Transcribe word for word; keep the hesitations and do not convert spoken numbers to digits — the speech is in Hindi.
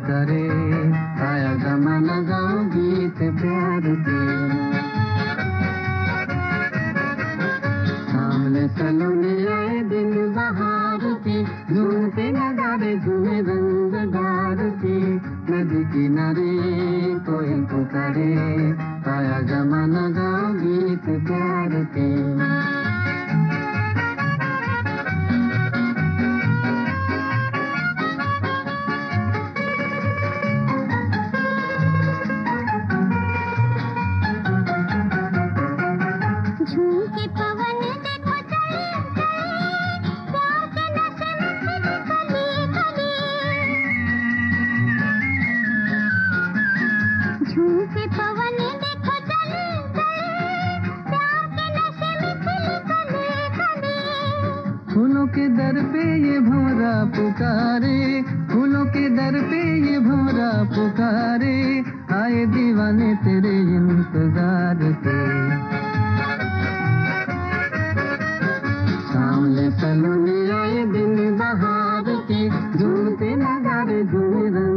पुकारे, आया जमाना गाओ गीत प्यार के। सामने सलोने आए दिन बहार के, झूमते नगाड़े झूमे रंगदार के। नदी किनारे कोई पुकारे, आया जमाना गाओ गीत प्यार के। फूलों के दर पे ये भंवरा पुकारे, फूलों के दर पे ये भंवरा पुकारे, आए दीवाने तेरे इंतजार पे। सामने सलोने आए दिन बहार के, झूमते नगाड़े झूमे